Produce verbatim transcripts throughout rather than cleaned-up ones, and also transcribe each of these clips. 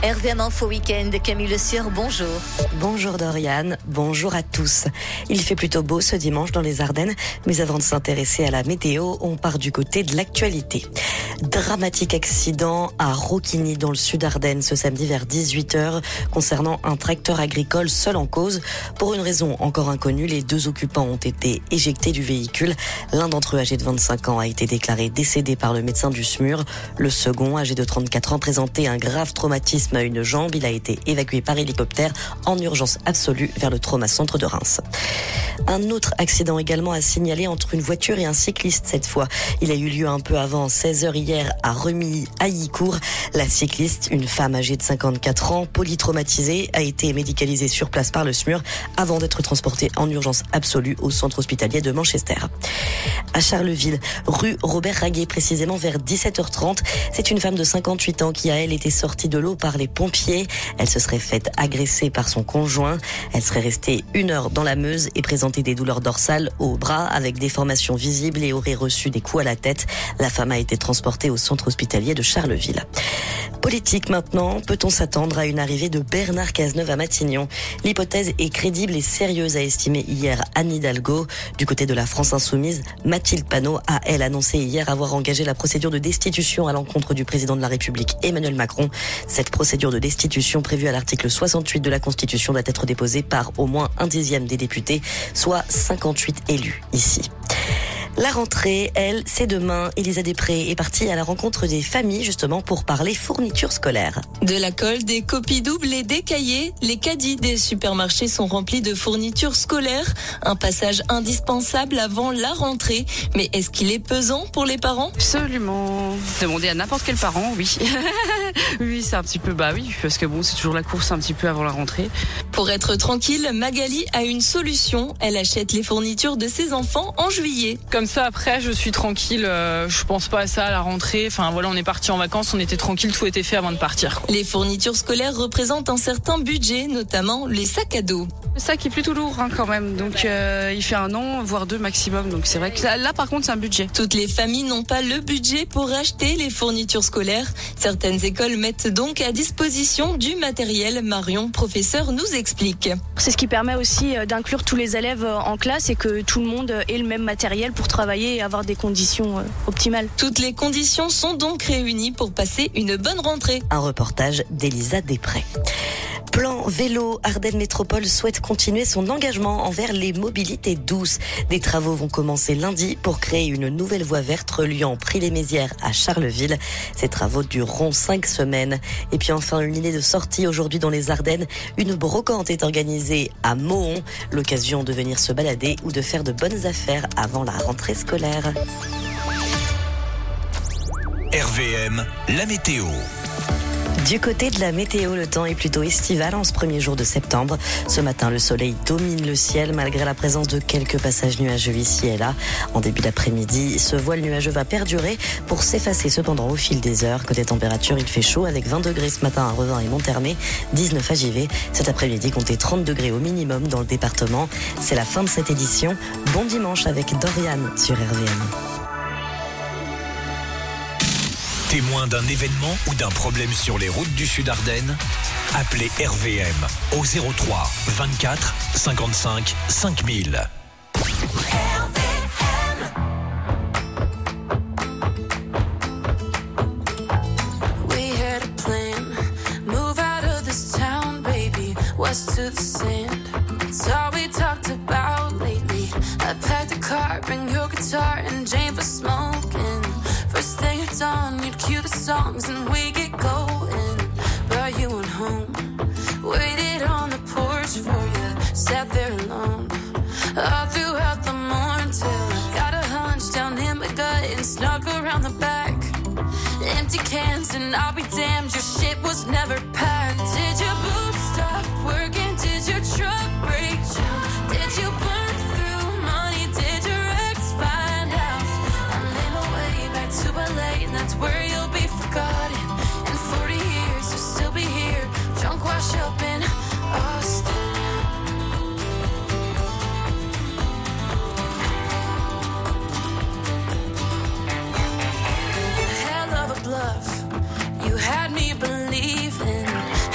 R V M Info Week-end, Camille Le Sieur, bonjour. Bonjour Dorian, bonjour à tous. Il fait plutôt beau ce dimanche dans les Ardennes, mais avant de s'intéresser à la météo, on part du côté de l'actualité. Dramatique accident à Roquigny dans le sud Ardennes ce samedi vers dix-huit heures concernant un tracteur agricole seul en cause. Pour une raison encore inconnue, les deux occupants ont été éjectés du véhicule. L'un d'entre eux, âgé de vingt-cinq ans, a été déclaré décédé par le médecin du S M U R. Le second, âgé de trente-quatre ans, présentait un grave traumatisme à une jambe. Il a été évacué par hélicoptère en urgence absolue vers le traumacentre de Reims. Un autre accident également à signaler entre une voiture et un cycliste cette fois. Il a eu lieu un peu avant seize heures hier à Remilly, à Yicourt. La cycliste, une femme âgée de cinquante-quatre ans, polytraumatisée, a été médicalisée sur place par le S M U R avant d'être transportée en urgence absolue au centre hospitalier de Manchester. À Charleville, rue Robert Raguet, précisément vers dix-sept heures trente, c'est une femme de cinquante-huit ans qui a, elle, été sortie de l'eau par les pompiers. Elle se serait faite agresser par son conjoint. Elle serait restée une heure dans la Meuse et présentait des douleurs dorsales au bras avec déformations visibles et aurait reçu des coups à la tête. La femme a été transportée au centre hospitalier de Charleville. Politique maintenant, peut-on s'attendre à une arrivée de Bernard Cazeneuve à Matignon? L'hypothèse est crédible et sérieuse, a estimé hier Anne Hidalgo. Du côté de la France Insoumise, Mathilde Panot a, elle, annoncé hier avoir engagé la procédure de destitution à l'encontre du président de la République Emmanuel Macron. Cette procédure de destitution prévue à l'article soixante-huit de la Constitution doit être déposée par au moins un dixième des députés, soit cinquante-huit élus ici. La rentrée, elle, c'est demain. Élisa Després est partie à la rencontre des familles, justement, pour parler fournitures scolaires. De la colle, des copies doubles et des cahiers, les caddies des supermarchés sont remplis de fournitures scolaires. Un passage indispensable avant la rentrée. Mais est-ce qu'il est pesant pour les parents? Absolument. Demandez à n'importe quel parent, oui. Oui, c'est un petit peu, bah oui, parce que bon, c'est toujours la course un petit peu avant la rentrée. Pour être tranquille, Magali a une solution. Elle achète les fournitures de ses enfants en juillet. Comme ça, après, je suis tranquille. Euh, je pense pas à ça à la rentrée. Enfin, voilà, on est parti en vacances, on était tranquille, tout était fait avant de partir. Les fournitures scolaires représentent un certain budget, notamment les sacs à dos. Le sac est plutôt lourd, hein, quand même. Donc, euh, il fait un an, voire deux maximum. Donc, c'est vrai que là, là, par contre, c'est un budget. Toutes les familles n'ont pas le budget pour acheter les fournitures scolaires. Certaines écoles mettent donc à disposition du matériel. Marion, professeur, nous explique. C'est ce qui permet aussi d'inclure tous les élèves en classe et que tout le monde ait le même matériel pour travailler et avoir des conditions optimales. Toutes les conditions sont donc réunies pour passer une bonne rentrée. Un reportage d'Élisa Després. Plan vélo, Ardennes Métropole souhaite continuer son engagement envers les mobilités douces. Des travaux vont commencer lundi pour créer une nouvelle voie verte reliant Prix-les-Mézières à Charleville. Ces travaux dureront cinq semaines. Et puis enfin, une idée de sortie aujourd'hui dans les Ardennes. Une brocante est organisée à Mohon. L'occasion de venir se balader ou de faire de bonnes affaires avant la rentrée scolaire. R V M, la météo. Du côté de la météo, le temps est plutôt estival en ce premier jour de septembre. Ce matin, le soleil domine le ciel malgré la présence de quelques passages nuageux ici et là. En début d'après-midi, ce voile nuageux va perdurer pour s'effacer cependant au fil des heures. Côté température, il fait chaud avec vingt degrés ce matin à Revin et Monthermé, dix-neuf à Givet. Cet après-midi, comptez trente degrés au minimum dans le département. C'est la fin de cette édition. Bon dimanche avec Dorian sur R V M. Témoin d'un événement ou d'un problème sur les routes du Sud Ardennes? Appelez R V M au zéro trois vingt-quatre cinquante-cinq cinq mille. We had a plan, move out of this town, baby, west to the sand. It's all we talked about lately. I packed the car, bring your guitar and Jane for smoking. First thing at dawn, you'd cue the songs and we get going. Brought you on home, waited on the porch for you, sat there alone all throughout the morning till I got a hunch down in my gut and snuck around the back. Empty cans and I'll be damned, your shit was never packed. Did your boobs stop working? Did your truck break down? Did you burn through money? Did your ex find out? I made my way back to L A and that's where you'll be forgotten. In forty years you'll still be here, drunk wash up in Austin. Hell of a bluff, you had me believing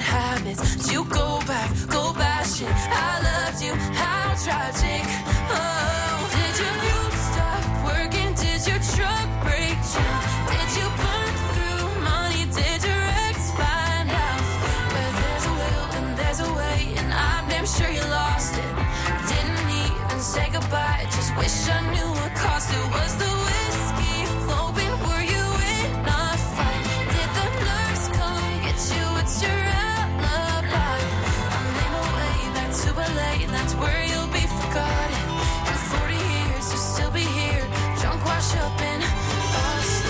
habits. Did you go back, go bashing? I loved you, how tragic. Oh, did your mute stop working? Did your truck break down? Did you burn through money? Did your ex find out? Where there's a will and there's a way, and I'm damn sure you lost it. Didn't even say goodbye, just wish I knew what cost it. Was the whiskey flowing? Were you in a fight? Did the nurse come get you? It's your alibi. I made my way back to L A, and that's where you'll be forgotten. In forty years you'll still be here, drunk, washed up in Boston.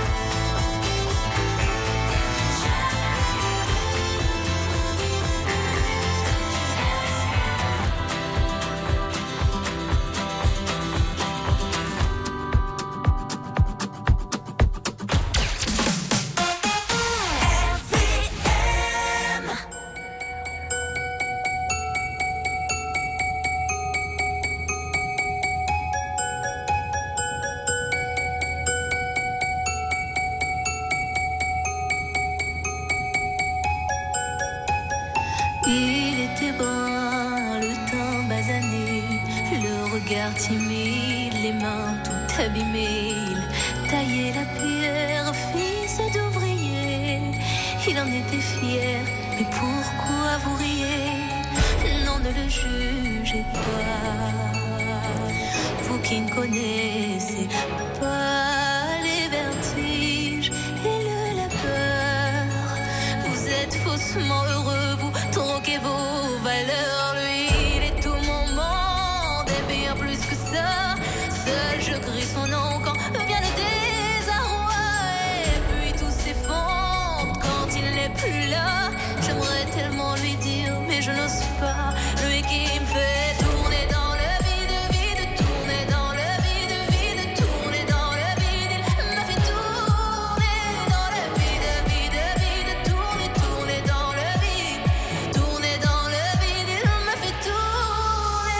Il était brun, le teint basané, le regard timide, les mains tout abîmées. Il taillait la pierre, fils d'ouvrier. Il en était fier, mais pourquoi vous riez? Non, ne le jugez pas, vous qui ne connaissez pas les vertiges et le labeur. Vous êtes faussement heureux, vous troquez vos valeurs. Lui, il est tout mon monde et bien plus que ça. Seul je crie son nom quand vient le désarroi. Et puis tout s'effondre quand il n'est plus là. J'aimerais tellement lui dire mais je n'ose pas. Lui qui me fait tourner dans le vide, vide, tourner dans le vide, vide, tourner dans le vide. Il m'a fait tourner dans le vide, vide, vide, tourner, tourner dans le vide, tourner dans le vide. Il m'a fait tourner.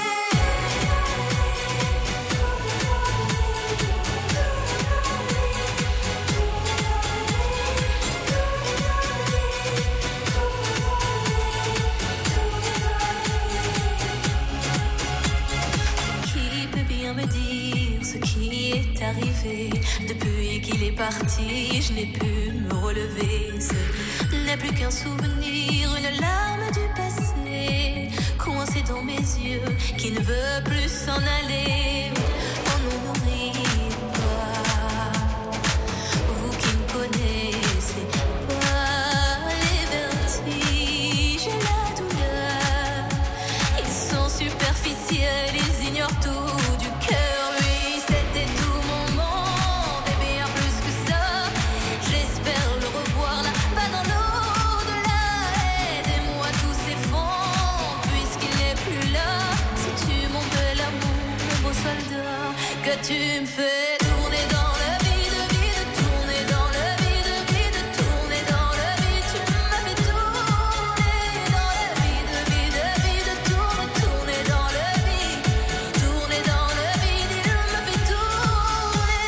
Qui peut bien me dire ce qui est arrivé? Depuis qu'il est parti, je n'ai pu me relever. Ce n'est plus qu'un souvenir, une larme du passé, coincée dans mes yeux, qui ne veut plus s'en aller. On ne nourrit pas, vous qui ne connaissez pas les vertiges et la douleur. Ils sont superficiels, ils ignorent tout du cœur. Lui, c'était tout mon monde et bien plus que ça. J'espère le revoir là-bas dans l'au-delà. Aidez-moi, tout s'effondre puisqu'il n'est plus là. C'est-tu mon bel amour, mon beau soldat, que tu me fais tourner dans le vide, vide, tourner dans le vide, vide, tourner dans le vide. Tu m'as fait tourner dans le vide, vide, vide, tourner, tourner dans le vide, tourner dans le vide. Il m'a fait tourner.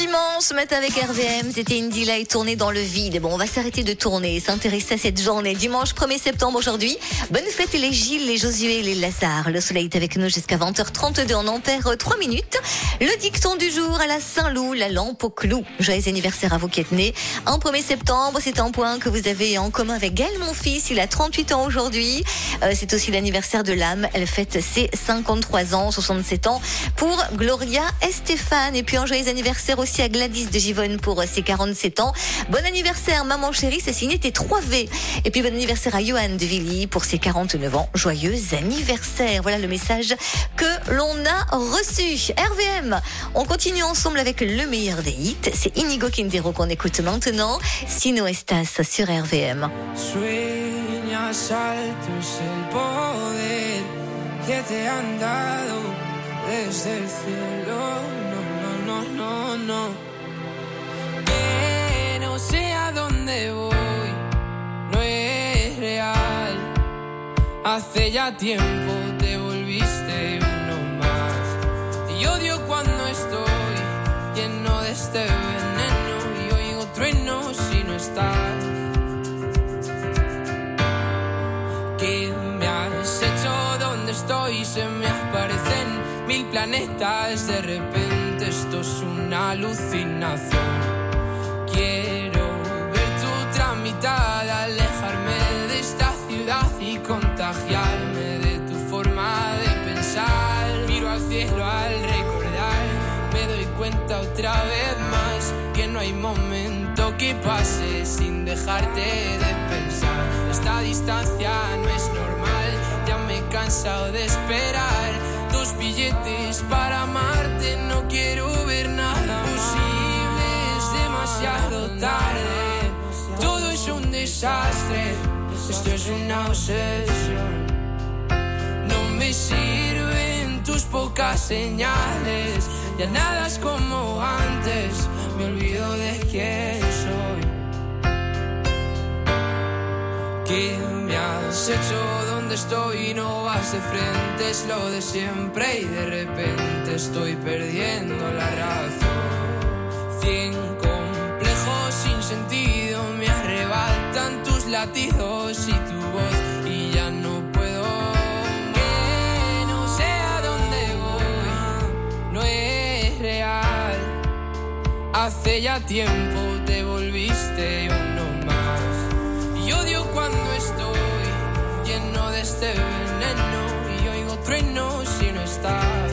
dimanche matin avec R V M, c'était Indy Light tourné dans le vide. Et bon, on va s'arrêter de tourner et s'intéresser à cette journée. Dimanche premier septembre aujourd'hui. Bonne fête les Gilles, les Josué, les Lazare. Le soleil est avec nous jusqu'à vingt heures trente-deux. On en perd trois minutes. Le dicton du jour à la Saint-Loup, la lampe au clou. Joyeux anniversaire à vous qui êtes nés en premier septembre. C'est un point que vous avez en commun avec Gaël, mon fils. Il a trente-huit ans aujourd'hui. Euh, c'est aussi l'anniversaire de l'âme. Elle fête ses cinquante-trois ans, soixante-sept ans pour Gloria Estefan. Et puis un joyeux anniversaire aussi à Gladys de Givonne pour ses quarante-sept ans. Bon anniversaire maman chérie, c'est signé tes trois V. Et puis bon anniversaire à Johan de Villy pour ses quarante-neuf ans. Joyeux anniversaire. Voilà le message que l'on a reçu. R V M, on continue ensemble avec le meilleur des hits. C'est Inigo Quintero qu'on écoute maintenant. Sino Estas sur R V M. Sueñas alto es el poder que te han dado desde el cielo. No, no, no, no. Que no sé a dónde voy, no es real. Hace ya tiempo te volviste uno más. Y odio cuando estoy lleno de este veneno y oigo truenos si no estás. ¿Qué me has hecho? ¿Dónde estoy? Se me aparecen mil planetas. De repente esto es una alucinación. Quiero ver tu tramitada, alejarme de esta ciudad y contagiarme de tu forma de pensar. Miro al cielo al recordar, me doy cuenta otra vez más que no hay momento que pase sin dejarte de pensar. Esta distancia no es normal, ya me he cansado de esperar. Dos billetes para amarte, no quiero ver nada posible, es demasiado tarde. Todo es un desastre, esto es una obsesión. No me sirven tus pocas señales, ya nada es como antes, me olvido de quién soy. ¿Qué me has hecho? ¿Dónde estoy? No vas de frente, es lo de siempre y de repente estoy perdiendo la razón. Cien complejos sin sentido me arrebatan tus latidos y tu voz y ya no puedo. Que no sé a dónde voy, no es real. Hace ya tiempo te volviste uno más. Y odio cuando estoy lleno de este veneno y oigo truenos si no estás.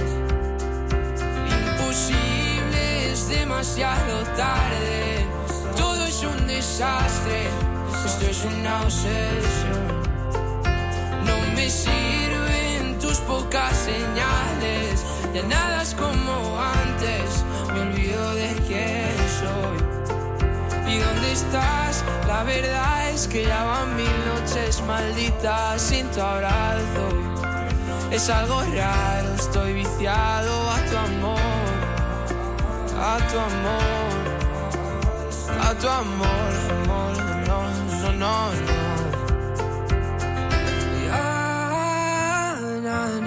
Imposible, es demasiado tarde. Todo es un desastre, esto es una obsesión. No me sirven tus pocas señales, ya nada es como antes, me olvido de quién soy. ¿Y dónde estás? La verdad es que ya van mil noches malditas sin tu abrazo. Es algo raro, estoy viciado a tu amor, a tu amor, a tu amor, amor, no, no, no, no. Ya, na,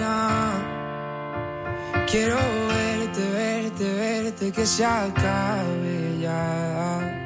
na. Quiero verte, verte, verte, que se acabe ya.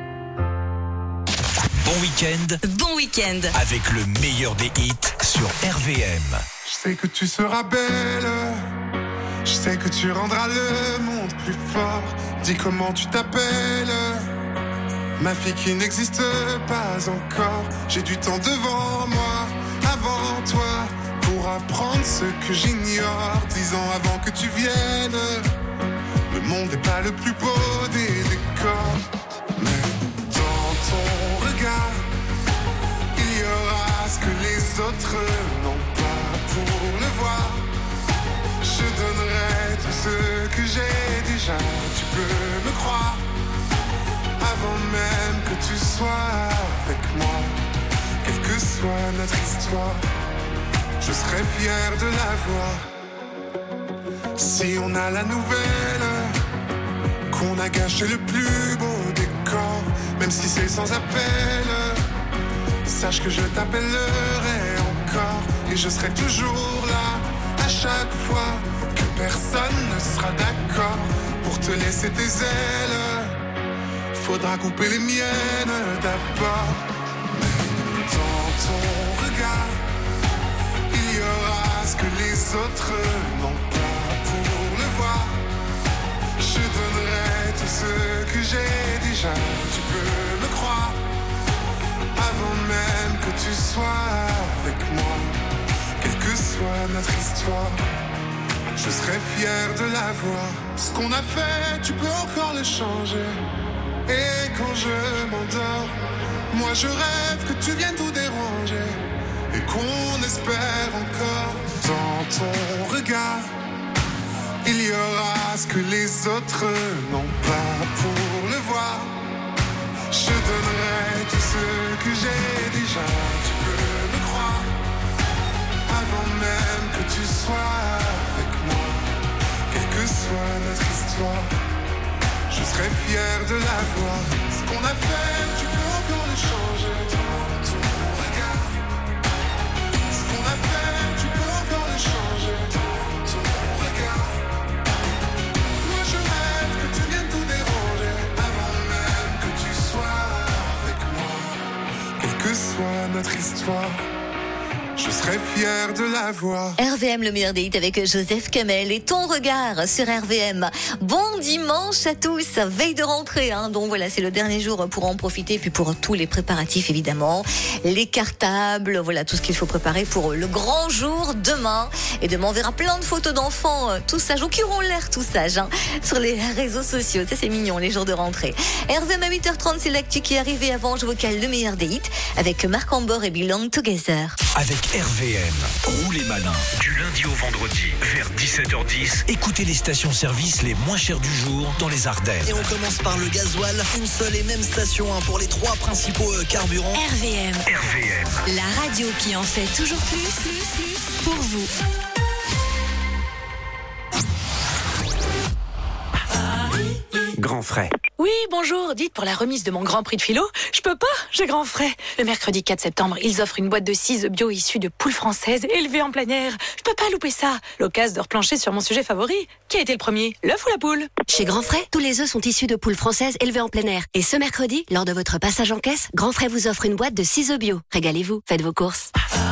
Bon week-end. Bon week-end. Avec le meilleur des hits sur R V M. Je sais que tu seras belle. Je sais que tu rendras le monde plus fort. Dis comment tu t'appelles. Ma fille qui n'existe pas encore. J'ai du temps devant moi, avant toi, pour apprendre ce que j'ignore. Dix ans avant que tu viennes. Le monde n'est pas le plus beau des décors, mais dans ton regard, il y aura ce que les autres n'ont pas. Pour le voir, je donnerai tout ce que j'ai déjà. Tu peux me croire, avant même que tu sois avec moi. Quelle que soit notre histoire, je serai fier de la voir. Si on a la nouvelle qu'on a gâché le plus beau décor, même si c'est sans appel, sache que je t'appellerai encore et je serai toujours là à chaque fois que personne ne sera d'accord pour te laisser tes ailes. faudra couper les miennes d'abord. Dans ton regard, il y aura ce que les autres n'ont pas. Pour le voir, je donnerai tout ce que j'ai déjà. Tu peux me croire, avant même que tu sois avec moi. Quelle que soit notre histoire, je serai fier de la voir. Ce qu'on a fait, tu peux encore le changer. Et quand je m'endors, moi je rêve que tu viennes tout déranger. Et qu'on espère encore. Dans ton regard, il y aura ce que les autres n'ont pas. Pour le voir, je donnerai tout ce que j'ai déjà. Tu peux me croire, avant même que tu sois avec moi. Quelle que soit notre histoire, je serai fier de la voir. Ce qu'on a fait, tu peux encore le changer. Dans ton regard, ce qu'on a fait, tu peux encore le changer. Dans ton regard, moi je rêve que tu viennes tout déranger. Avant même que tu sois avec moi. Quelle que soit notre histoire, je serais fier de la voir. R V M, le meilleur des hits avec Joseph Kamel et ton regard sur R V M. Bon dimanche à tous, veille de rentrée, hein. Donc voilà, c'est le dernier jour pour en profiter, puis pour tous les préparatifs évidemment, les cartables, voilà tout ce qu'il faut préparer pour le grand jour demain. Et demain on verra plein de photos d'enfants, tout sages, ou qui auront l'air tout sages, hein, sur les réseaux sociaux. Ça c'est mignon, les jours de rentrée. R V M à huit heures trente, c'est l'actu qui est arrivé avant. Je vocale le meilleur des hits avec Marc Ambor et Belong Together. Avec R V M, roulez malin. Du lundi au vendredi, vers dix-sept heures dix, écoutez les stations-service les moins chères du jour dans les Ardennes. Et on commence par le gasoil, une seule et même station hein, pour les trois principaux euh, carburants. R V M. R V M. La radio qui en fait toujours plus, plus, plus pour vous. Grand frais. Oui, bonjour. Dites, pour la remise de mon Grand Prix de philo, je peux pas, j'ai grand frais. Le mercredi quatre septembre, ils offrent une boîte de six œufs bio issus de poules françaises élevées en plein air. Je peux pas louper ça. L'occasion de replancher sur mon sujet favori. Qui a été le premier, l'œuf ou la poule? Chez Grand Frais, tous les œufs sont issus de poules françaises élevées en plein air. Et ce mercredi, lors de votre passage en caisse, Grand Frais vous offre une boîte de six œufs bio. Régalez-vous, faites vos courses.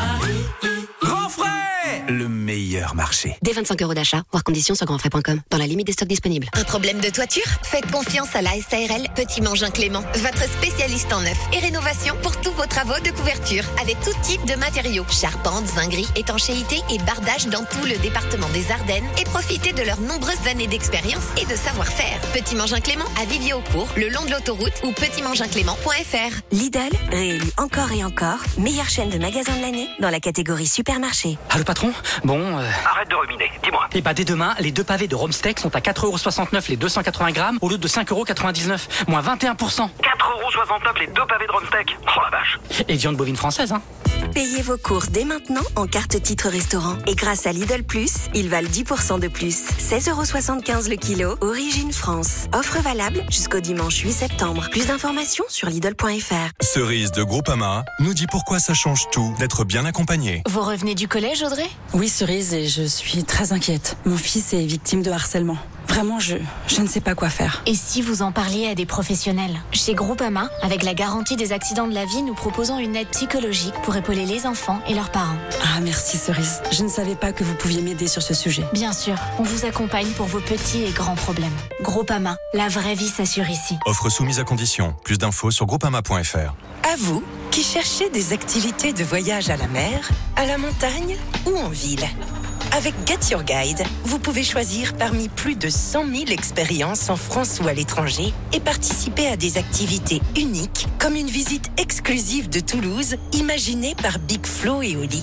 Grand frais, le meilleur marché. Dès vingt-cinq euros d'achat, voir conditions sur grandfrais point com, dans la limite des stocks disponibles. Un problème de toiture? Faites confiance à la S A R L Petit Mangin Clément, votre spécialiste en neuf et rénovation pour tous vos travaux de couverture, avec tout type de matériaux, charpente, zinguerie, étanchéité et bardage dans tout le département des Ardennes, et profitez de leurs nombreuses années d'expérience et de savoir-faire. Petit Mangin Clément à Vivier-au-Court, le long de l'autoroute ou petit mangin clément point f r. Lidl, réélu encore et encore, meilleure chaîne de magasins de l'année dans la catégorie supermarché. Ah, le patron? Bon... Euh... Arrête de ruminer, dis-moi. Et bah dès demain, les deux pavés de Romsteak sont à quatre euros soixante-neuf les deux cent quatre-vingts grammes au lieu de cinq euros quatre-vingt-dix-neuf, moins vingt et un pour cent. quatre euros soixante-neuf les deux pavés de Romsteak. Oh la vache. Et viande bovine française, hein. Payez vos courses dès maintenant en carte titre restaurant. Et grâce à Lidl Plus, ils valent dix pour cent de plus. seize euros soixante-quinze le kilo, origine France. Offre valable jusqu'au dimanche huit septembre. Plus d'informations sur Lidl point f r. Cerise de Groupama nous dit pourquoi ça change tout d'être bien accompagné. Vous revenez du collège, Audrey? Oui, Cerise, et je suis très inquiète. Mon fils est victime de harcèlement. Vraiment, je, je ne sais pas quoi faire. Et si vous en parliez à des professionnels? Chez Groupama, avec la garantie des accidents de la vie, nous proposons une aide psychologique pour épauler les enfants et leurs parents. Ah, merci Cerise. Je ne savais pas que vous pouviez m'aider sur ce sujet. Bien sûr, on vous accompagne pour vos petits et grands problèmes. Groupama, la vraie vie s'assure ici. Offre soumise à condition. Plus d'infos sur groupama point f r. À vous, qui cherchez des activités de voyage à la mer, à la montagne ou en ville. Avec Get Your Guide, vous pouvez choisir parmi plus de cent mille expériences en France ou à l'étranger et participer à des activités uniques comme une visite exclusive de Toulouse imaginée par Big Flo et Oli.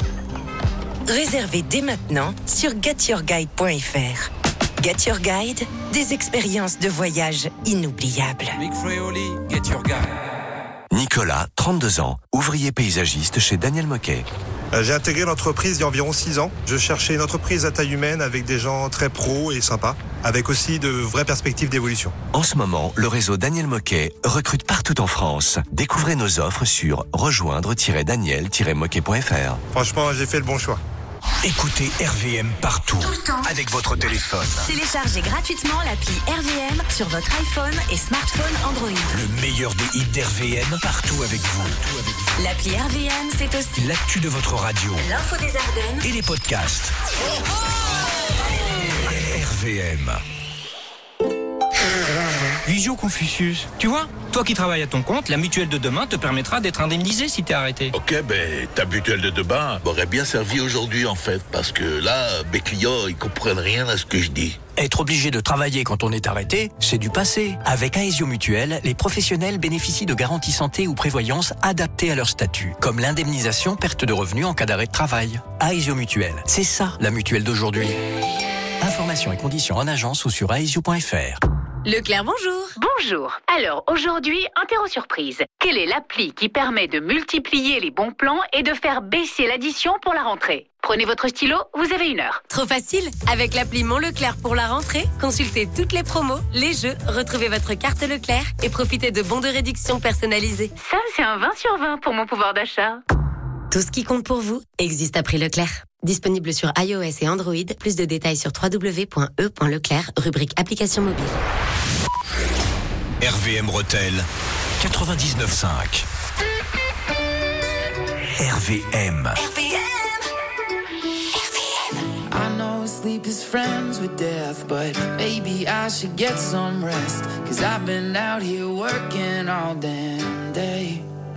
Réservez dès maintenant sur get your guide point f r. Get Your Guide, des expériences de voyage inoubliables. Big Flo et Oli, Get Your Guide. Nicolas, trente-deux ans, ouvrier paysagiste chez Daniel Moquet. J'ai intégré l'entreprise il y a environ six ans. Je cherchais une entreprise à taille humaine avec des gens très pros et sympas, avec aussi de vraies perspectives d'évolution. En ce moment, le réseau Daniel Moquet recrute partout en France. Découvrez nos offres sur rejoindre tiret daniel tiret moquet point f r. Franchement, j'ai fait le bon choix. Écoutez R V M partout, Tout le temps. avec votre téléphone. Téléchargez gratuitement l'appli R V M sur votre iPhone et smartphone Android. Le meilleur des hits d'R V M partout avec vous. L'appli R V M, c'est aussi L'actu de votre radio l'info des Ardennes et les podcasts. R V M. Visio Confucius. Tu vois, toi qui travailles à ton compte, la mutuelle de demain te permettra d'être indemnisé si t'es arrêté. Ok, ben ta mutuelle de demain m'aurait bien servi aujourd'hui en fait, parce que là, mes clients, ils comprennent rien à ce que je dis. Être obligé de travailler quand on est arrêté, c'est du passé. Avec Aesio Mutuelle, les professionnels bénéficient de garanties santé ou prévoyance adaptées à leur statut, comme l'indemnisation perte de revenus en cas d'arrêt de travail. Aesio Mutuelle, c'est ça la mutuelle d'aujourd'hui. Informations et conditions en agence ou sur aesio point f r. Leclerc, bonjour. Bonjour. Alors, aujourd'hui, interro surprise. Quelle est l'appli qui permet de multiplier les bons plans et de faire baisser l'addition pour la rentrée? Prenez votre stylo, vous avez une heure. Trop facile. Avec l'appli Mon Leclerc pour la rentrée, consultez toutes les promos, les jeux, retrouvez votre carte Leclerc et profitez de bons de réduction personnalisés. Ça, c'est un vingt sur vingt pour mon pouvoir d'achat. Tout ce qui compte pour vous existe à prix Leclerc. Disponible sur iOS et Android. Plus de détails sur w w w point e point leclerc, rubrique application mobile. R V M Rotel quatre-vingt-dix-neuf cinq. R V M. I know sleep is friends with death, but maybe I should get some rest. Cause I've been out here working all damn day.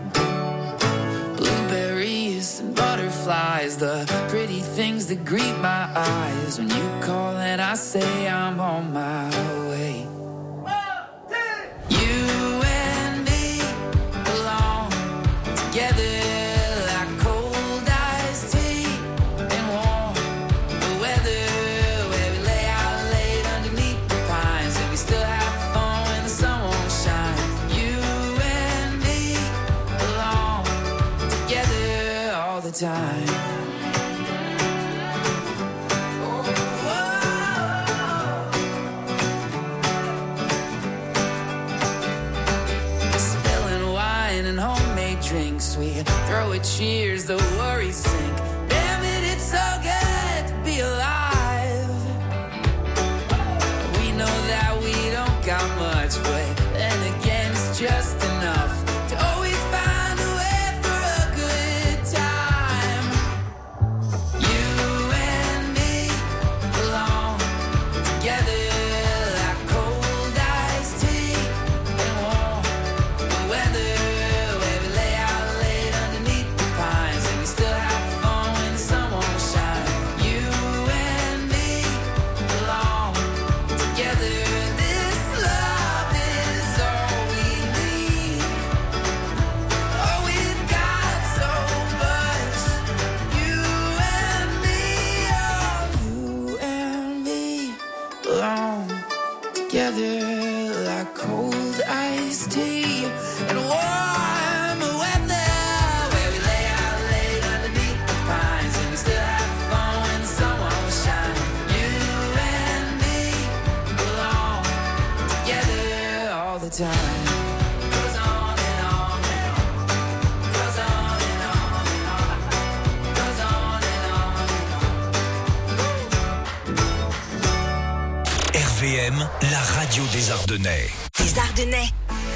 Blueberries and butterflies, the pretty things that greet my eyes. When you call and I say I'm on my way. You and me belong together. Time. Spilling wine and homemade drinks, we throw a cheers, the worries sink. Damn it, it's so good to be alive. We know that we don't got much, but then again, it's just enough. R V M, la radio des Ardennais. Les Ardennais.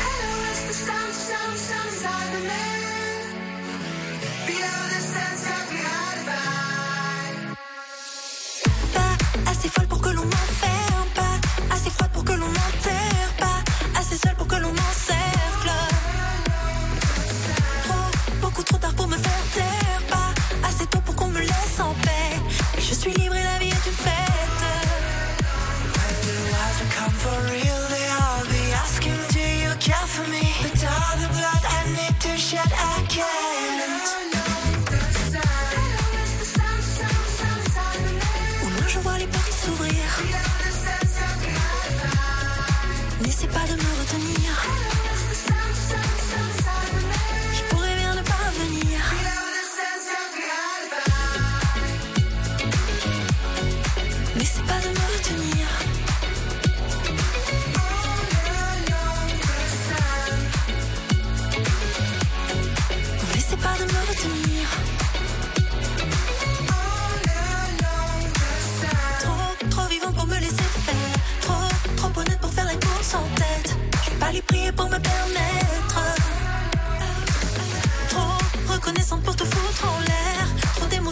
Pas assez folle pour que l'on m'enferme, pas assez froide pour que l'on m'enterre, pas assez seule pour que l'on m'encercle. Trop, beaucoup trop tard pour me faire taire, pas assez tôt pour qu'on me laisse en paix. Mais je suis libre et la vie est une fête. Come for real, they all be asking, do you care for me? But all the blood I need to shed, I can't. Au loin je vois les portes s'ouvrir. N'essaie pas de me retenir. Je pourrais bien ne pas venir. N'essaie pas de me retenir. N'essaie pas de me retenir.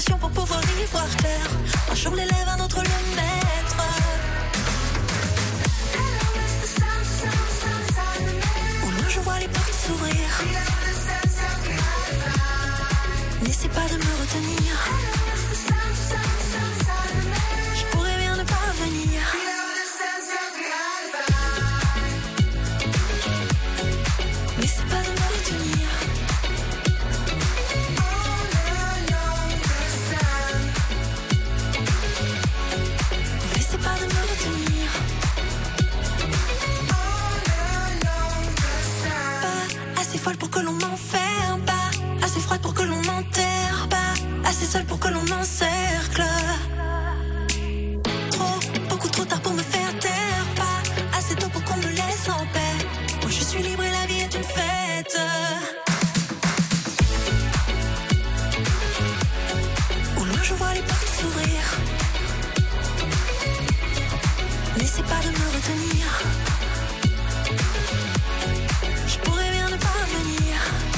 conditions pour pouvoir y voir clair. Un jour l'élève, un autre le maître. Au loin je vois les portes s'ouvrir. N'essaie pas de me retenir. Je pourrais bien ne pas venir. N'essaie pas de me retenir. N'essaie pas de me retenir. Pas assez folle pour que l'on m'enferme, pas assez froide pour que l'on m'enterre, pas assez seule pour que l'on m'encercle. Trop, beaucoup trop tard pour me faire taire, pas assez tôt pour qu'on me laisse en paix. Moi je suis libre et la vie est une fête. Au loin je vois les portes s'ouvrir. N'essaie pas de me retenir. Je pourrais bien ne pas venir.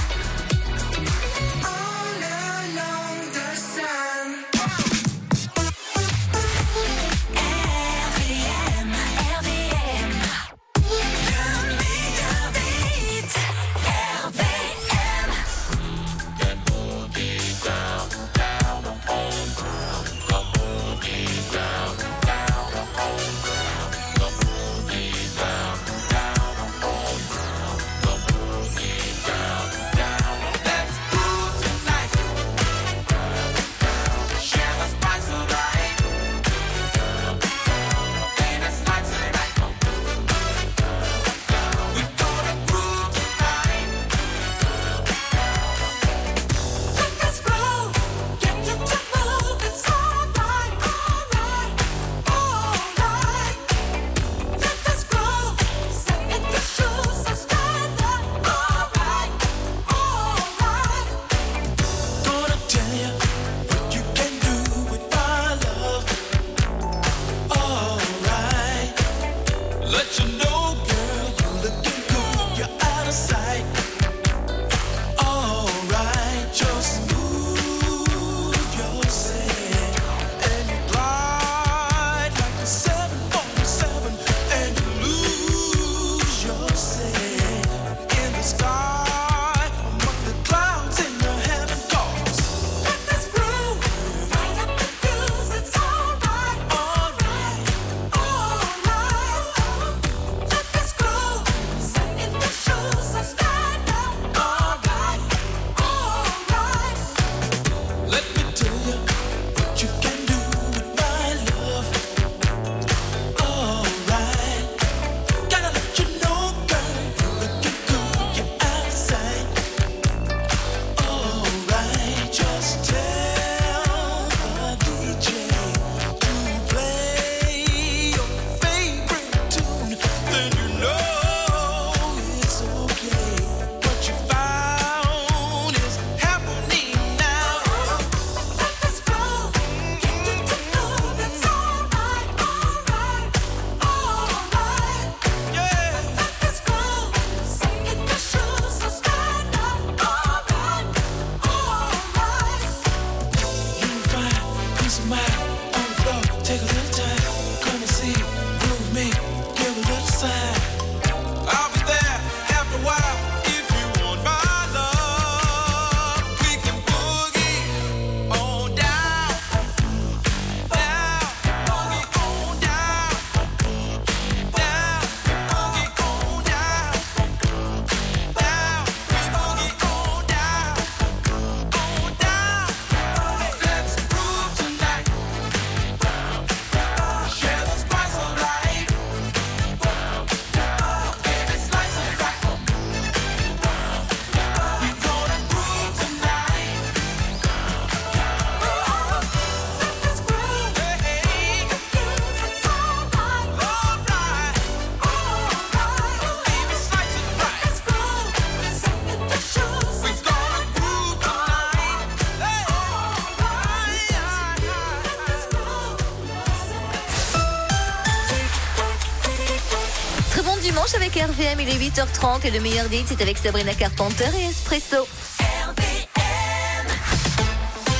dimanche avec R V M, il est huit heures trente et le meilleur date c'est avec Sabrina Carpenter et Espresso.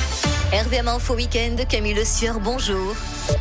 R V M Info Week-end, Camille Le Sieur, bonjour.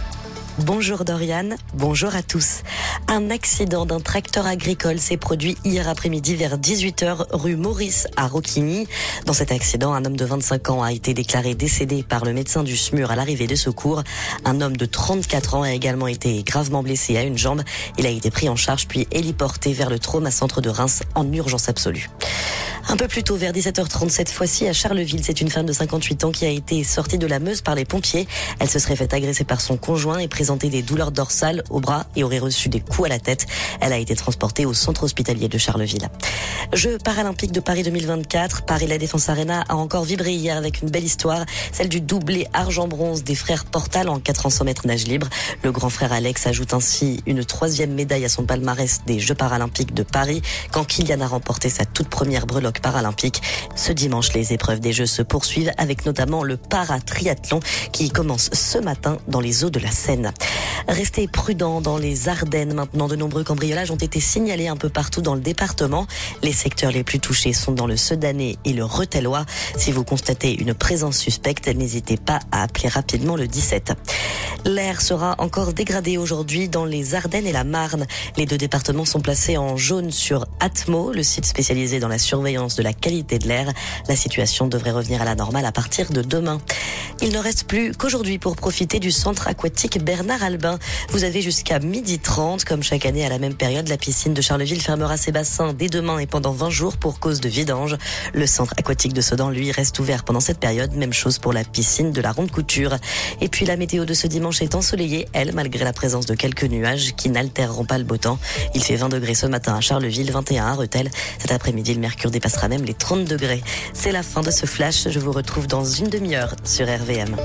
Bonjour Dorian, bonjour à tous. Un accident d'un tracteur agricole s'est produit hier après-midi vers dix-huit heures rue Maurice à Roquigny. Dans cet accident, un homme de vingt-cinq ans a été déclaré décédé par le médecin du S M U R à l'arrivée des secours. Un homme de trente-quatre ans a également été gravement blessé à une jambe. Il a été pris en charge puis héliporté vers le Trauma Centre de Reims en urgence absolue. Un peu plus tôt, vers dix-sept heures trente, cette fois-ci à Charleville, c'est une femme de cinquante-huit ans qui a été sortie de la Meuse par les pompiers. Elle se serait fait agresser par son conjoint et présentait des douleurs dorsales au bras et aurait reçu des coups à la tête. Elle a été transportée au centre hospitalier de Charleville. Jeux paralympiques de Paris deux mille vingt-quatre, Paris La Défense Arena a encore vibré hier avec une belle histoire, celle du doublé argent-bronze des frères Portal en quatre cents cent mètres nage libre. Le grand frère Alex ajoute ainsi une troisième médaille à son palmarès des Jeux paralympiques de Paris quand Kylian a remporté sa toute première breloque paralympique. Ce dimanche, les épreuves des Jeux se poursuivent avec notamment le paratriathlon qui commence ce matin dans les eaux de la Seine. Restez prudents dans les Ardennes maintenant. De nombreux cambriolages ont été signalés un peu partout dans le département. Les secteurs les plus touchés sont dans le Sedanais et le Retellois. Si vous constatez une présence suspecte, n'hésitez pas à appeler rapidement le dix-sept. L'air sera encore dégradé aujourd'hui dans les Ardennes et la Marne. Les deux départements sont placés en jaune sur Atmo, le site spécialisé dans la surveillance de la qualité de l'air. La situation devrait revenir à la normale à partir de demain. Il ne reste plus qu'aujourd'hui pour profiter du centre aquatique Bernard Albin. Vous avez jusqu'à midi trente. Comme chaque année à la même période, la piscine de Charleville fermera ses bassins dès demain et pendant vingt jours pour cause de vidange. Le centre aquatique de Sedan, lui, reste ouvert pendant cette période. Même chose pour la piscine de la Ronde Couture. Et puis la météo de ce dimanche est ensoleillée, elle, malgré la présence de quelques nuages qui n'altéreront pas le beau temps. Il fait vingt degrés ce matin à Charleville, vingt et un à Rethel. Cet après-midi, le mercure dépassera même les trente degrés. C'est la fin de ce flash. Je vous retrouve dans une demi-heure sur R V M.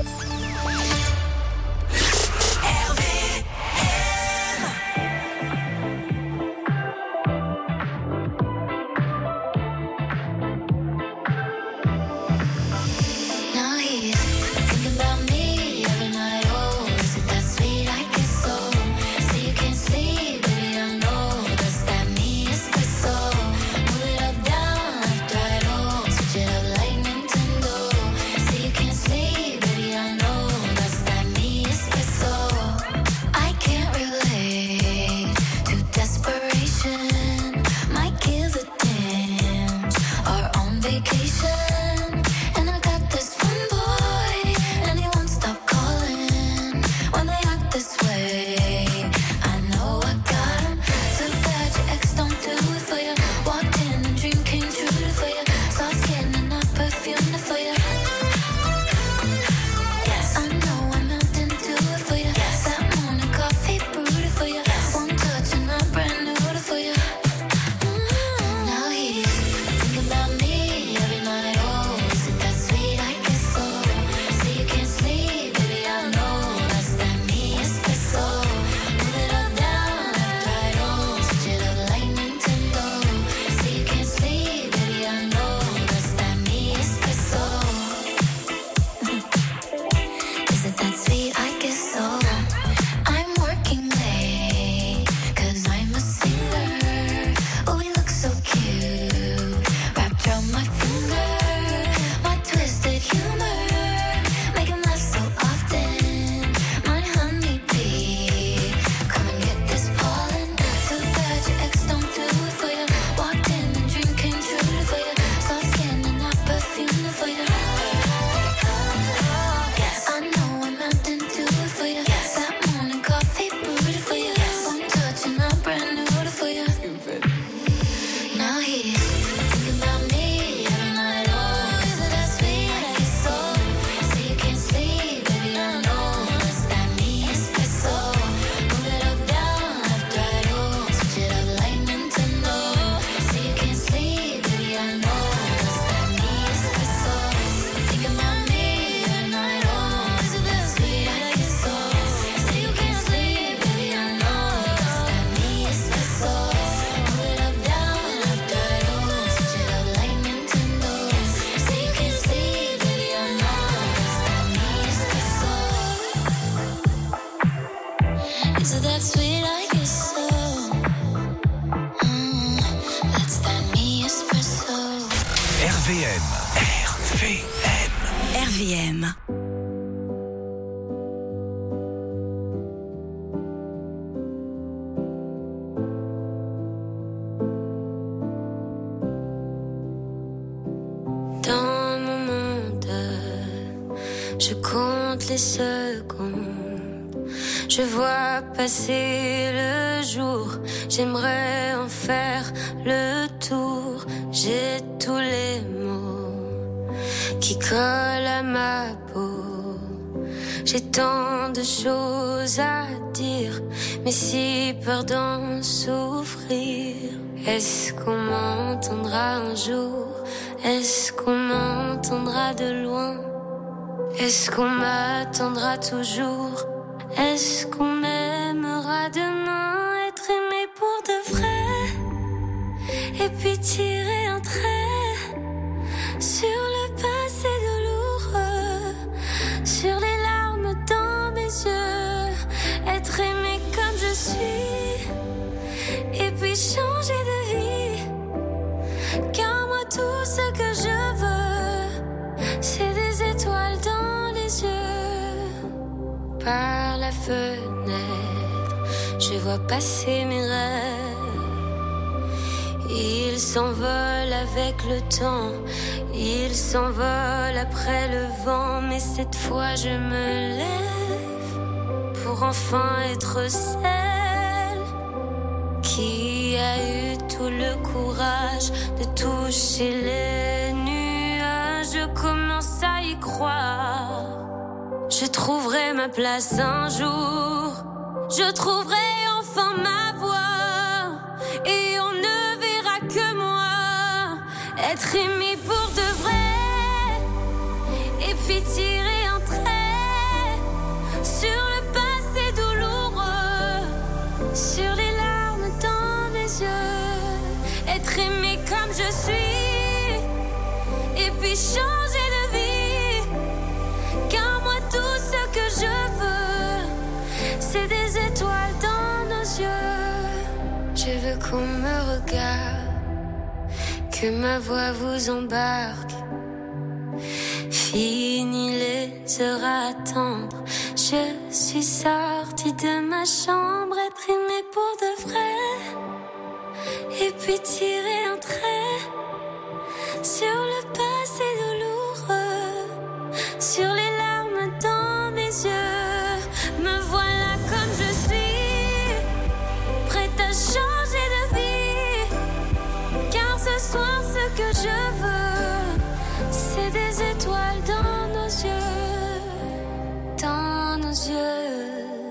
R V M. R V M. R V M. Je compte les secondes, je vois passer le jour. J'aimerais en faire le tour. J'ai tous les mots qui collent à ma peau. J'ai tant de choses à dire, mais si peur d'en souffrir. Est-ce qu'on m'entendra un jour? Est-ce qu'on m'entendra de loin? Est-ce qu'on m'attendra toujours? Est-ce qu'on m'aimera demain? Être aimé pour de vrai, et puis tirer un trait sur le passé douloureux, sur les larmes dans mes yeux. Être aimé comme je suis, et puis changer de vie. Car moi tout ce que je veux, c'est des étoiles dans les yeux. Par la fenêtre, je vois passer mes rêves. Ils s'envolent avec le temps, ils s'envolent après le vent. Mais cette fois je me lève pour enfin être celle qui a eu tout le courage de toucher les nuages. Je commence à y croire. Je trouverai ma place un jour. Je trouverai enfin ma voix. Et on ne verra que moi. Être aimé pour de vrai. Et puis tirer un trait sur le passé douloureux, sur les larmes dans mes yeux. Être aimé comme je suis, et puis changer de vie. Car moi tout ce que je veux, c'est des étoiles dans nos yeux. Je veux qu'on me regarde, que ma voix vous embarque. Fini les heures à attendre, je suis sortie de ma chambre. Être aimée pour de vrai, et puis tirer un trait sur le passé douloureux, sur les larmes dans mes yeux. Me voilà comme je suis, prête à changer de vie. Car ce soir ce que je veux, c'est des étoiles dans nos yeux, dans nos yeux.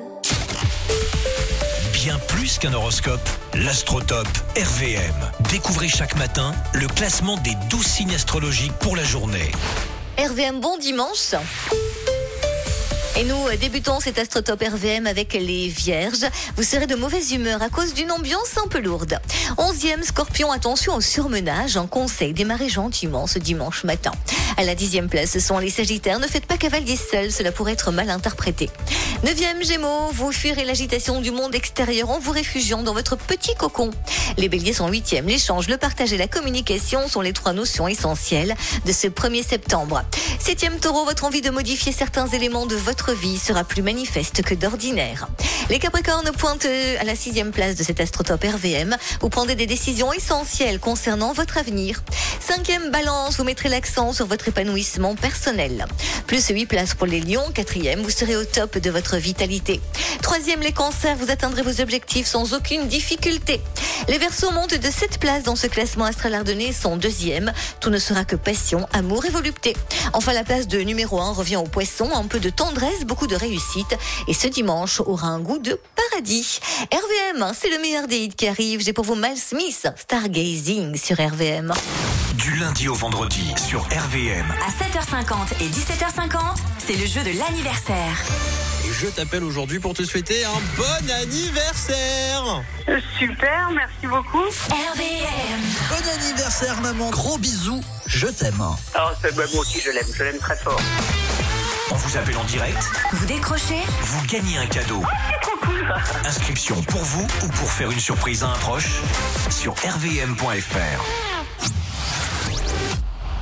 Bien plus qu'un horoscope, l'Astrotop R V M. Découvrez chaque matin le classement des douze signes astrologiques pour la journée. R V M, bon dimanche. Et nous débutons cet Astrotop R V M avec les Vierges. Vous serez de mauvaise humeur à cause d'une ambiance un peu lourde. Onzième Scorpion, attention au surmenage. Un conseil, démarrez gentiment ce dimanche matin. À la dixième place, ce sont les Sagittaires. Ne faites pas cavalier seul, cela pourrait être mal interprété. Neuvième Gémeaux, vous fuirez l'agitation du monde extérieur en vous réfugiant dans votre petit cocon. Les Béliers sont huitième. L'échange, le partage et la communication sont les trois notions essentielles de ce premier septembre. Septième Taureau, votre envie de modifier certains éléments de votre vie sera plus manifeste que d'ordinaire. Les Capricornes pointent à la sixième place de cet Astrotop R V M. Vous prendrez des décisions essentielles concernant votre avenir. Cinquième Balance, vous mettrez l'accent sur votre épanouissement personnel. Plus huit places pour les Lions. Quatrième, vous serez au top de votre vitalité. Troisième, les Cancers, vous atteindrez vos objectifs sans aucune difficulté. Les Verseaux montent de sept places dans ce classement astral ardennais, sont deuxième. Tout ne sera que passion, amour et volupté. Enfin, la place de numéro un revient aux Poissons. Un peu de tendresse, beaucoup de réussite. Et ce dimanche aura un goût de paradis. R V M, c'est le meilleur des hits qui arrive. J'ai pour vous Mal Smith, Stargazing sur R V M. Du lundi au vendredi sur R V M. À sept heures cinquante et dix-sept heures cinquante, c'est le jeu de l'anniversaire. Et je t'appelle aujourd'hui pour te souhaiter un bon anniversaire. Super, merci beaucoup. R V M. Bon anniversaire maman, gros bisous, je t'aime. Oh, c'est moi aussi je l'aime, je l'aime très fort. On vous appelle en direct. Vous décrochez, vous gagnez un cadeau. Oh, c'est trop cool. Inscription pour vous ou pour faire une surprise à un proche sur r v m point f r. Tu seras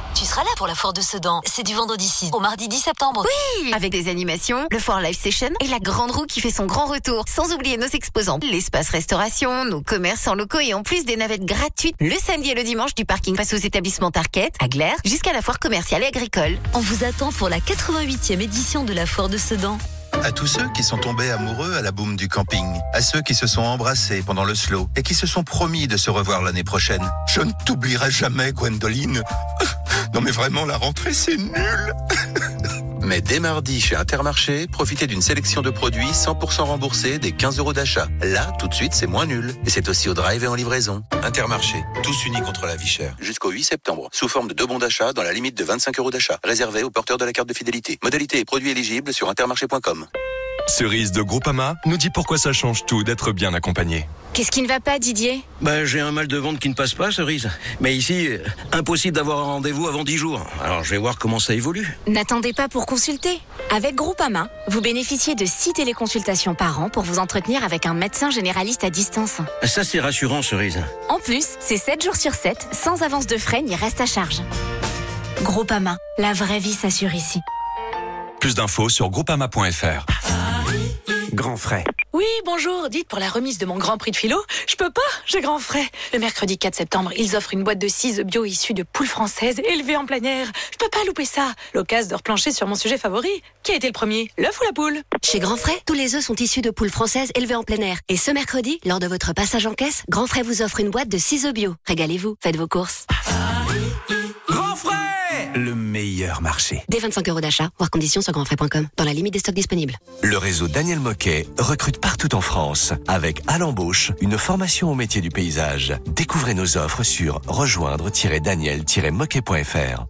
sera là pour la foire de Sedan. C'est du vendredi six au mardi dix septembre. Oui, avec des animations, le Foire Live Session et la Grande Roue qui fait son grand retour. Sans oublier nos exposants, l'espace restauration, nos commerces en locaux et en plus des navettes gratuites le samedi et le dimanche du parking face aux établissements Tarkett, à Glaire, jusqu'à la foire commerciale et agricole. On vous attend pour la quatre-vingt-huitième édition de la foire de Sedan. À tous ceux qui sont tombés amoureux à la boum du camping, à ceux qui se sont embrassés pendant le slow et qui se sont promis de se revoir l'année prochaine. Je ne t'oublierai jamais, Gwendoline. Non mais vraiment, la rentrée, c'est nul. Mais dès mardi, chez Intermarché, profitez d'une sélection de produits cent pour cent remboursés des quinze euros d'achat. Là, tout de suite, c'est moins nul. Et c'est aussi au drive et en livraison. Intermarché, tous unis contre la vie chère. Jusqu'au huit septembre, sous forme de deux bons d'achat dans la limite de vingt-cinq euros d'achat. Réservé aux porteurs de la carte de fidélité. Modalité et produits éligibles sur intermarché point com. Cerise de Groupama nous dit pourquoi ça change tout d'être bien accompagné. Qu'est-ce qui ne va pas, Didier? Bah, j'ai un mal de ventre qui ne passe pas, Cerise. Mais ici, euh, impossible d'avoir un rendez-vous avant dix jours. Alors, je vais voir comment ça évolue. N'attendez pas pour consulter. Avec Groupama, vous bénéficiez de six téléconsultations par an pour vous entretenir avec un médecin généraliste à distance. Ça, c'est rassurant, Cerise. En plus, c'est sept jours sur sept, sans avance de frais ni reste à charge. Groupama, la vraie vie s'assure ici. Plus d'infos sur groupama point f r. Grand frais. Oui, bonjour. Dites, pour la remise de mon Grand Prix de philo, je peux pas, j'ai grand frais. Le mercredi quatre septembre, ils offrent une boîte de six œufs bio issus de poules françaises élevées en plein air. Je peux pas louper ça. L'occasion de replancher sur mon sujet favori. Qui a été le premier, l'œuf ou la poule? Chez Grand Frais, tous les œufs sont issus de poules françaises élevées en plein air. Et ce mercredi, lors de votre passage en caisse, Grand Frais vous offre une boîte de six œufs bio. Régalez-vous, faites vos courses. Grand frais, le meilleur marché. Dès vingt-cinq euros d'achat, voir conditions sur grand frais point com, dans la limite des stocks disponibles. Le réseau Daniel Moquet recrute partout en France, avec à l'embauche une formation au métier du paysage. Découvrez nos offres sur rejoindre tiret daniel tiret moquet point f r.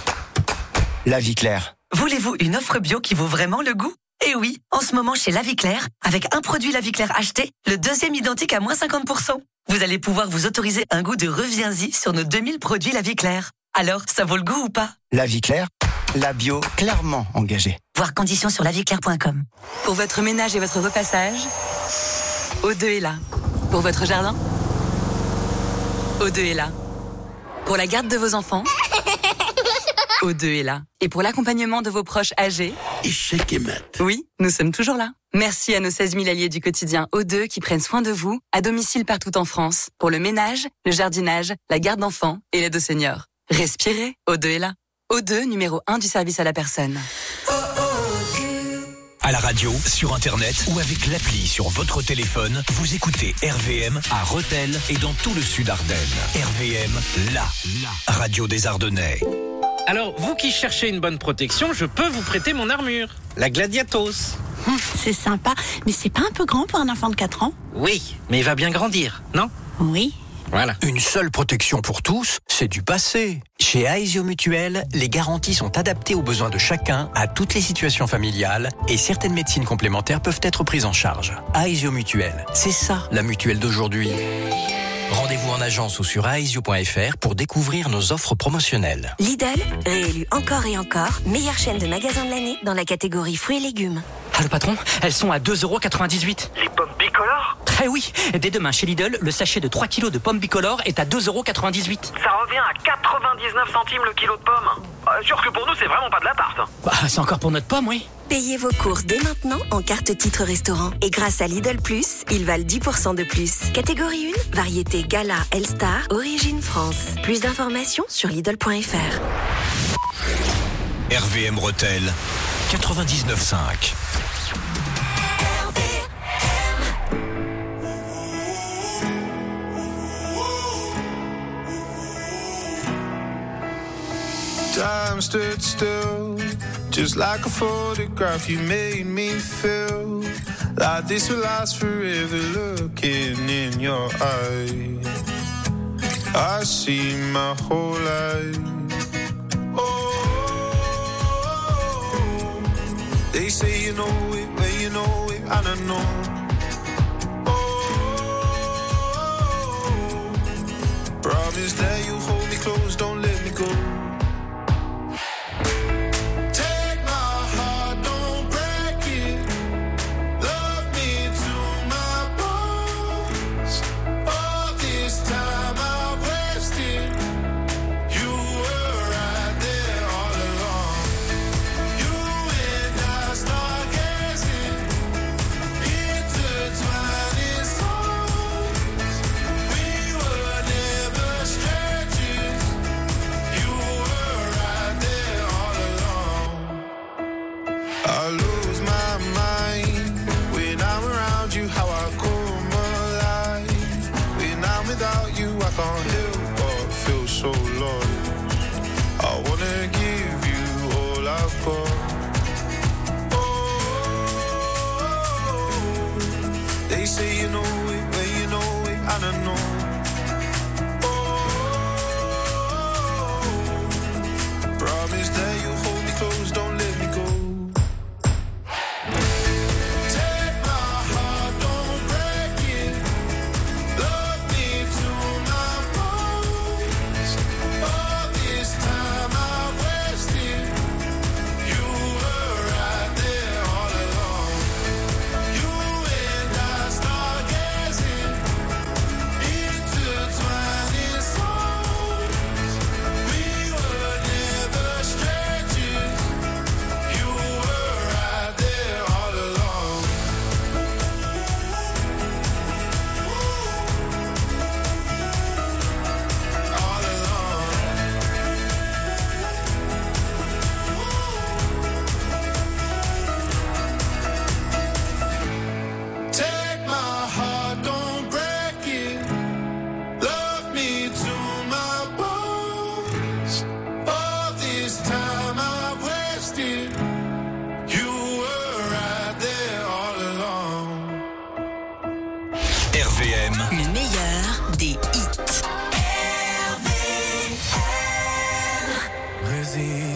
La Vie Claire. Voulez-vous une offre bio qui vaut vraiment le goût? Eh oui, en ce moment chez La Vie Claire, avec un produit La Vie Claire acheté, le deuxième identique à moins cinquante pour cent. Vous allez pouvoir vous autoriser un goût de reviens-y sur nos deux mille produits La Vie Claire. Alors, ça vaut le goût ou pas? La Vie Claire, la bio clairement engagée. Voir conditions sur la vie claire point com. Pour votre ménage et votre repassage, O deux est là. Pour votre jardin, O deux est là. Pour la garde de vos enfants, O deux est là. Et pour l'accompagnement de vos proches âgés, Échec et mat. Oui, nous sommes toujours là. Merci à nos seize mille alliés du quotidien O deux qui prennent soin de vous, à domicile partout en France, pour le ménage, le jardinage, la garde d'enfants et l'aide aux seniors. Respirez, O deux est là. O deux, numéro un du service à la personne. À la radio, sur Internet ou avec l'appli sur votre téléphone, vous écoutez R V M à Rethel et dans tout le sud Ardennes. R V M, la, la radio des Ardennais. Alors, vous qui cherchez une bonne protection, je peux vous prêter mon armure, la Gladiatos. Hum, c'est sympa, mais c'est pas un peu grand pour un enfant de quatre ans? Oui, mais il va bien grandir, non? Oui. Voilà. Une seule protection pour tous, c'est du passé. Chez Aesio Mutuel, les garanties sont adaptées aux besoins de chacun, à toutes les situations familiales, et certaines médecines complémentaires peuvent être prises en charge. Aesio Mutuel, c'est ça la mutuelle d'aujourd'hui. Rendez-vous en agence ou sur aesio point f r pour découvrir nos offres promotionnelles. Lidl, réélu encore et encore, meilleure chaîne de magasins de l'année dans la catégorie fruits et légumes. Ah, le patron, elles sont à deux euros quatre-vingt-dix-huit. Les pommes bicolores? Très oui. Dès demain, chez Lidl, le sachet de trois kilos de pommes bicolores est à deux euros quatre-vingt-dix-huit. Ça revient à quatre-vingt-dix-neuf centimes le kilo de pommes. Euh, sûr que pour nous, c'est vraiment pas de la tarte. Bah, c'est encore pour notre pomme, oui. Payez vos courses dès maintenant en carte titre restaurant. Et grâce à Lidl Plus, ils valent dix pour cent de plus. Catégorie un, variété Gala, Elstar, Origine France. Plus d'informations sur Lidl point f r. R V M Rethel, quatre-vingt-dix-neuf cinq. Time stood still, just like a photograph. You made me feel like this will last forever. Looking in your eyes, I see my whole life. Oh, they say you know it, well you know it, and I know. Oh, promise that you hold me close, don't let me go. This time I rested, you were right there.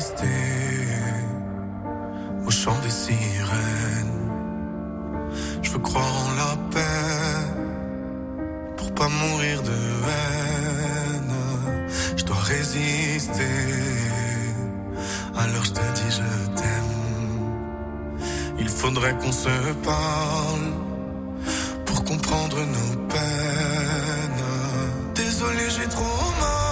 résister au chant des sirènes. Je veux croire en la paix pour pas mourir de haine. Je dois résister, alors je te dis je t'aime. Il faudrait qu'on se parle pour comprendre nos peines. Désolé, j'ai trop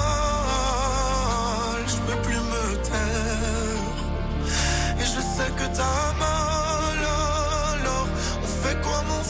mal, je peux plus me taire. Et je sais que t'as mal, alors on fait quoi mon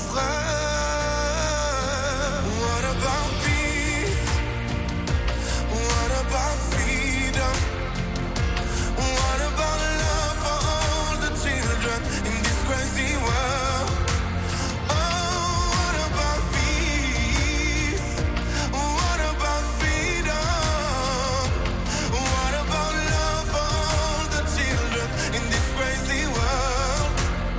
frère? What about peace? What about freedom? What about love for all the children in this crazy world? Oh, what about peace? What about freedom? What about love for all the children in this crazy world?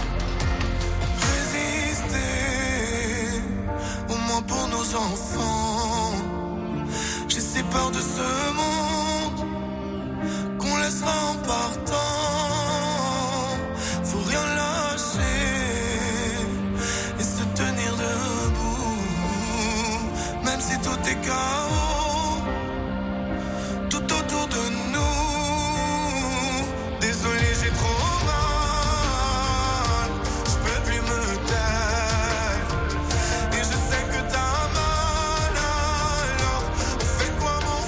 Résister, au moins pour nos enfants. J'ai si peur de ce monde qu'on laissera en partant. Faut rien lâcher et se tenir debout, même si tout est chaos tout autour de nous. Désolé, j'ai trop mal, je peux plus me taire. Et je sais que t'as mal, alors on fait quoi mon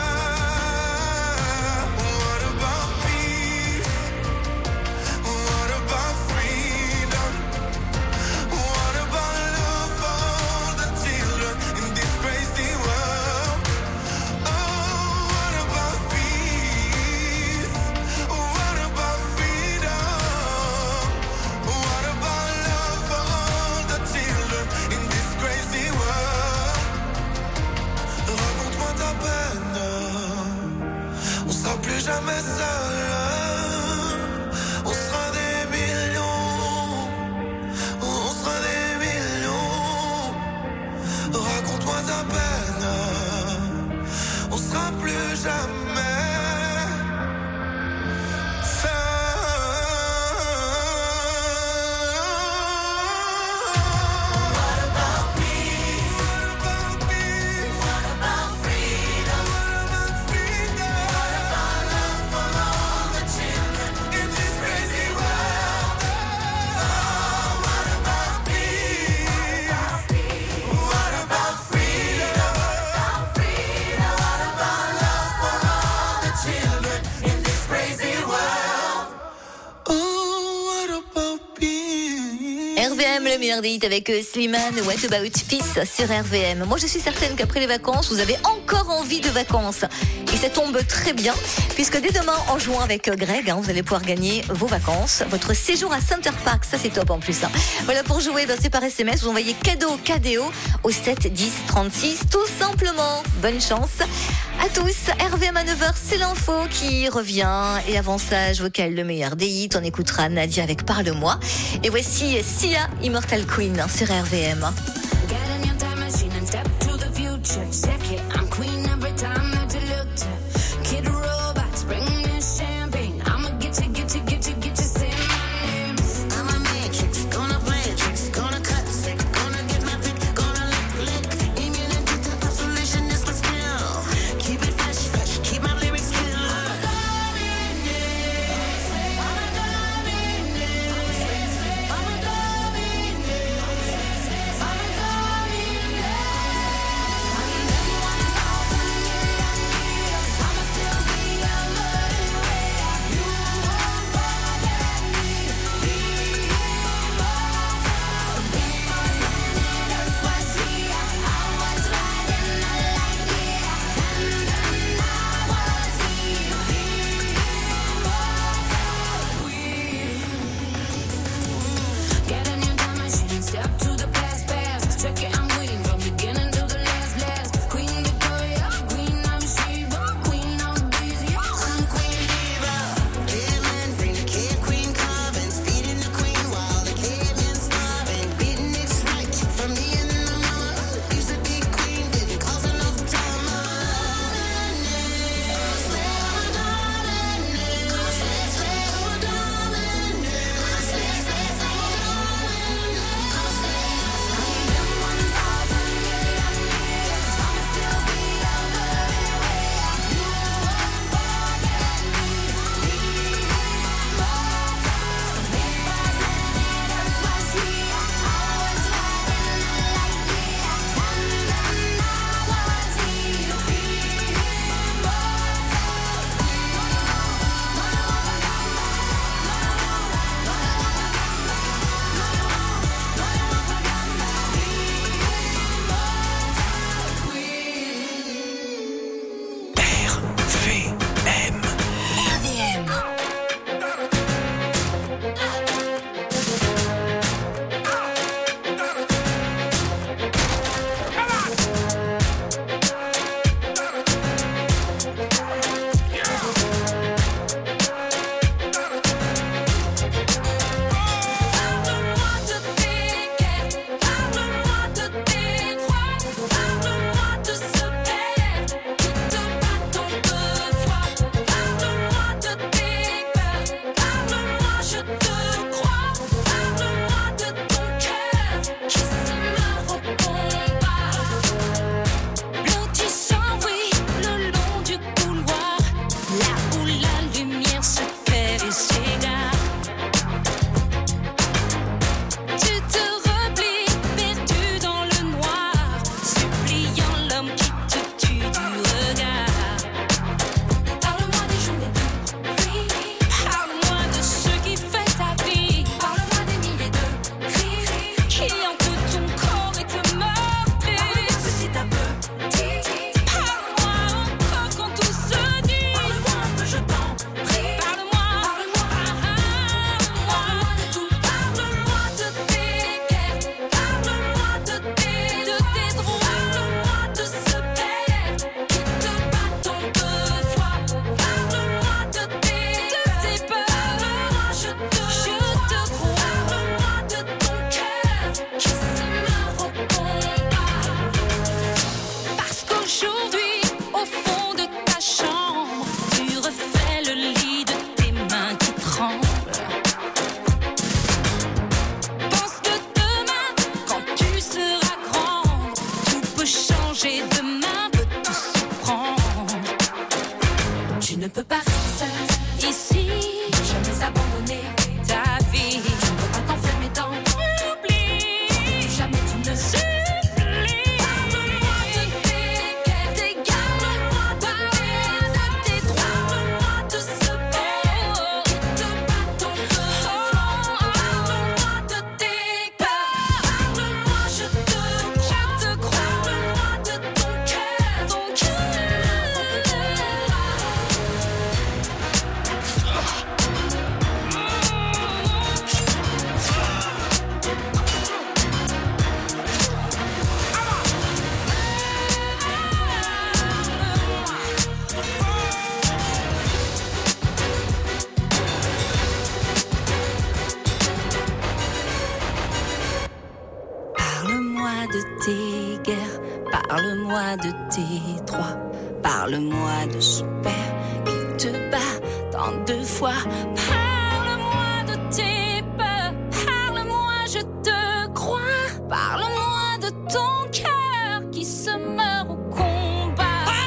frère? What about peace? What about freedom? What about love for all the children in this crazy world? Oh, what about peace? What about freedom? What about love for all the children in this crazy world? Raconte-moi ta peine, on sera plus jamais seul. On sera des millions, on sera des millions. Raconte-moi ta peine, on sera plus jamais R V M, le meilleur des hits avec euh, Slimane, What About Peace sur R V M. Moi, je suis certaine qu'après les vacances, vous avez encore envie de vacances. Et ça tombe très bien, puisque dès demain, en jouant avec euh, Greg, hein, vous allez pouvoir gagner vos vacances, votre séjour à Center Park. Ça, c'est top en plus. Hein. Voilà, pour jouer, ben, c'est par S M S. Vous envoyez cadeau, K D O au sept dix trente-six, tout simplement. Bonne chance à tous. R V M à neuf heures, c'est l'info qui revient. Et avant ça, je vocale le meilleur des hits. On écoutera Nadia avec Parle-moi. Et voici Sia, Immortal Queen hein, sur R V M. I'm Parle-moi de tes droits, parle-moi de ce père qui te bat tant de fois. Parle-moi de tes peurs, parle-moi, je te crois. Parle-moi de ton cœur qui se meurt au combat.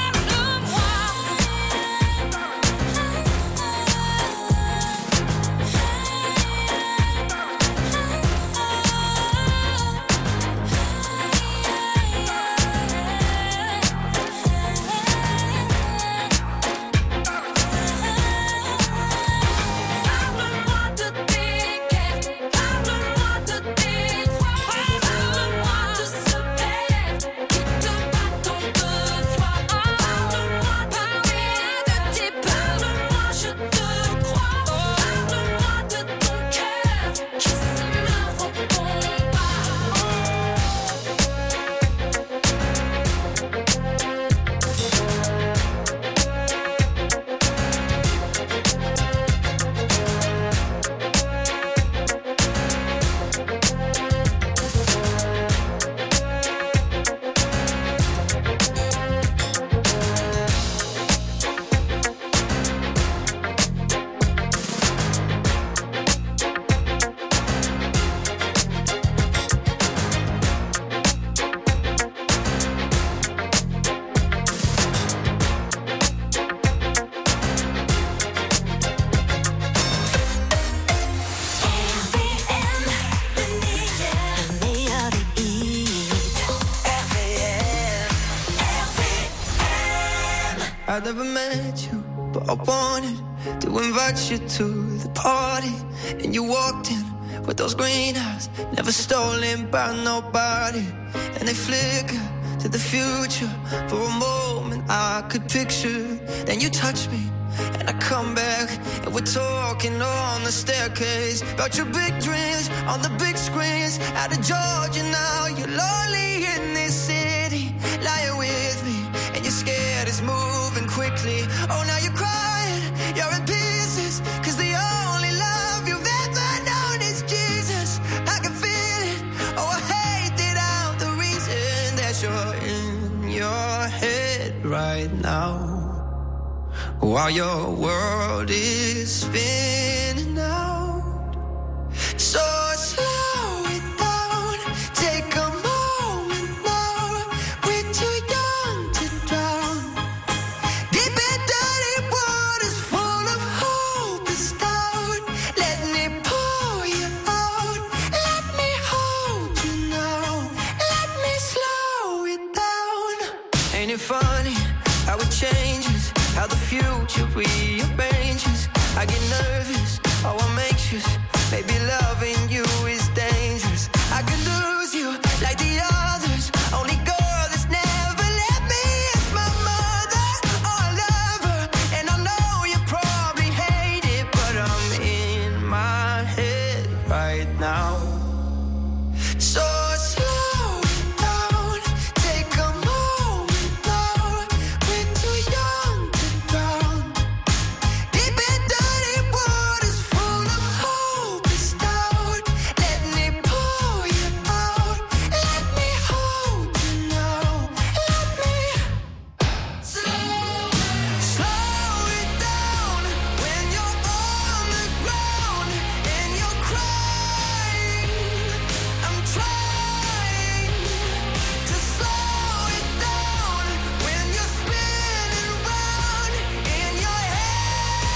I never met you, but I wanted to invite you to the party. And you walked in with those green eyes, never stolen by nobody. And they flicker to the future. For a moment I could picture. Then you touch me and I come back, and we're talking on the staircase about your big dreams on the big screens. Out of Georgia now, you're lonely in this city, lying with me, and you're scared it's moving quickly. Oh, now you're crying, you're in pieces, cause the only love you've ever known is Jesus. I can feel it, oh I hate it out, the reason that you're in your head right now, while your world is spinning out. So slow it down, take a moment now. We're too young to drown. Deep in dirty waters full of hope is down. Let me pour you out. Let me hold you now. Let me slow it down. Ain't it funny how it changes, how the future rearranges? I get nervous, oh I'm anxious. Maybe loving you is dangerous. I could lose you like the others. Only girl that's never let me is my mother. Oh I love her, and I know you probably hate it, but I'm in my head right now. So slow it down, take a moment now. We're too young to drown. Deep in dirty waters full of hope is down. Let me pour you out. Let me hold you now. Let me slow, slow it down. When you're on the ground and you're crying, I'm trying to slow it down. When you're spinning round in your head.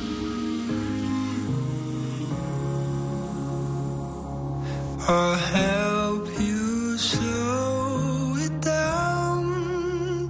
A